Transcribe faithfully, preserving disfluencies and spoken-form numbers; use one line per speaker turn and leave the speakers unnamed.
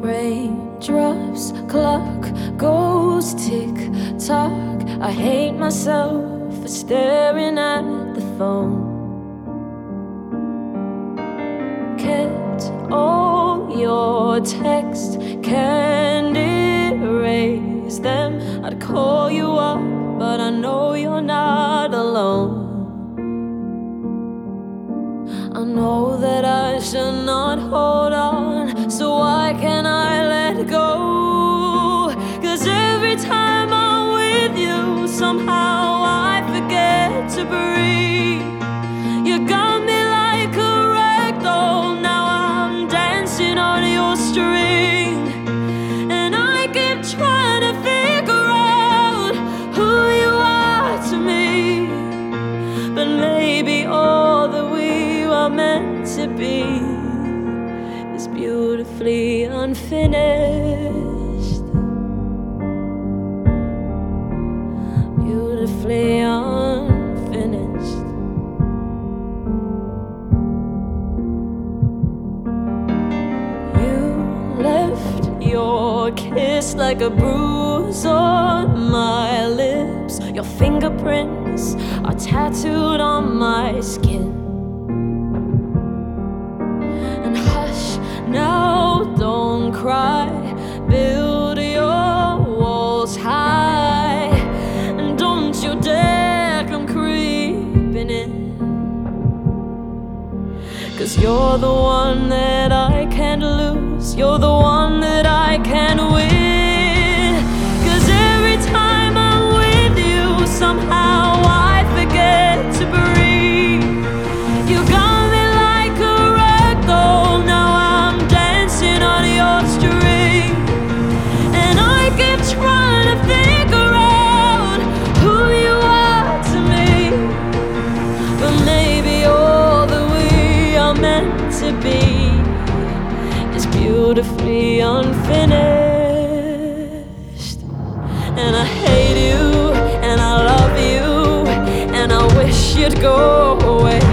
Raindrops, clock goes tick tock. I hate myself for staring at the phone. Kept all your texts, can't erase them. I'd call you up, but I know you're not alone. I know that I should not hold on, so why can't I let go? Cause every time I'm with you, somehow I forget to breathe. You got me like a ragdoll, now I'm dancing on your string. And I keep trying to figure out who you are to me. But maybe all that we are meant to be is beautifully unfinished. Beautifully unfinished. You left your kiss like a bruise on my lips. Your fingerprints are tattooed on my skin. And hush, now don't cry. Build your walls high, and don't you dare come creeping in. Cause you're the one that I can't lose, you're the one that I can't win. Cause every time I'm with you, somehow I forget to breathe. You got me like a ragdoll, now I'm dancing on your string. And I keep trying to figure out who you are to me. But maybe all that we are meant to be is beautifully unfinished. And I hate you, and I love you, and I wish you'd go away.